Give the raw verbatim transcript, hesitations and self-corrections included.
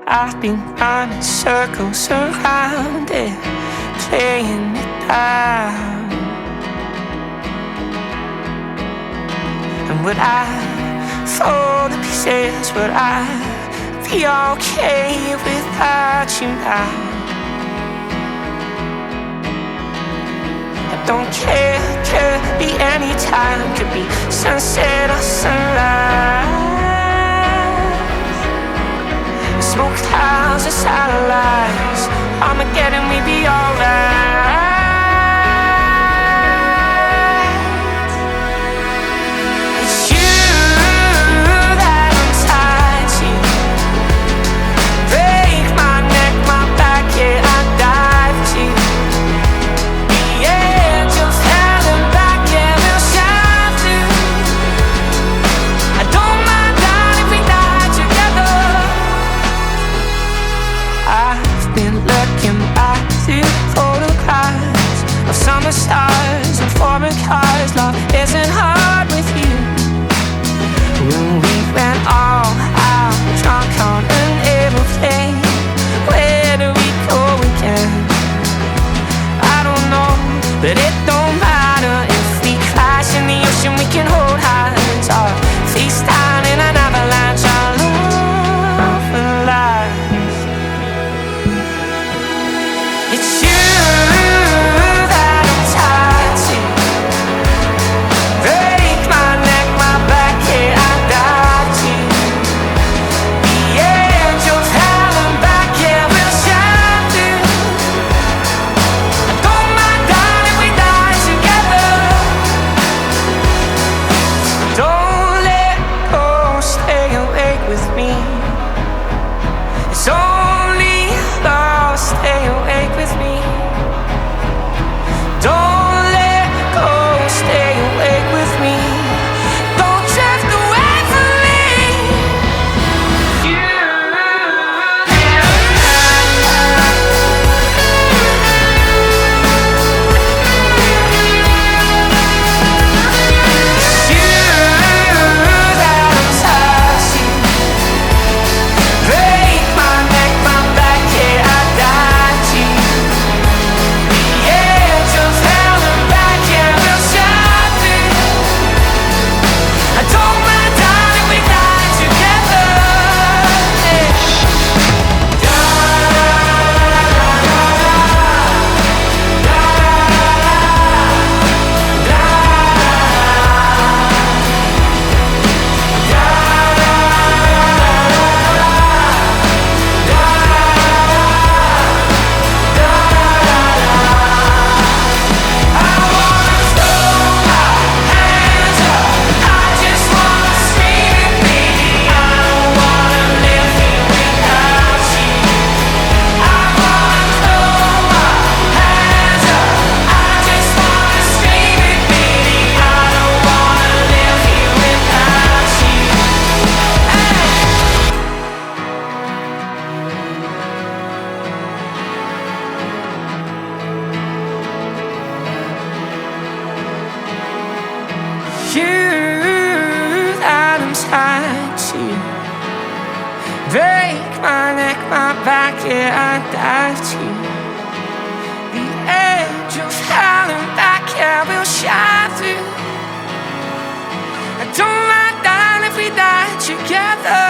I've been running circles around it, playing it down. And would I fall to pieces? Would I be okay without you now? I don't care, could be any time, could be sunset or sunrise. Smoke clouds and satellites, Armageddon, we be alright. It's you that I'm tied to. Break my neck, my back, yeah, I dive to. The edge of hell and back, yeah, we'll shine through. I don't mind dying if we die together. I've been looking back through photographs of summer stars and foreign cars. Love isn't hard with you. When we went all out drunk on an aeroplane, where do we go again? I don't know, but it don't matter. If we crash in the ocean, we can hold hands, or face down in an avalanche. Our love will last. It's you that I'm tied to. Break my neck, my back, yeah, I dive to. The edge of hell and back, yeah, we'll shine through. I don't mind dying if we die together. Don't let go, stay awake with me. It's only love, stay awake with me. Don't let go, stay awake with me. Don't drift away from me. You that I'm tied to. Break my neck, my back, yeah, I dive to. The edge of hell and back, yeah, we'll shine through. I don't mind dying if we die together. You that I'm tied to. Break my neck, my back, yeah, I dive to. The edge of hell and back, yeah, we'll shine through. I don't mind dying if we die together.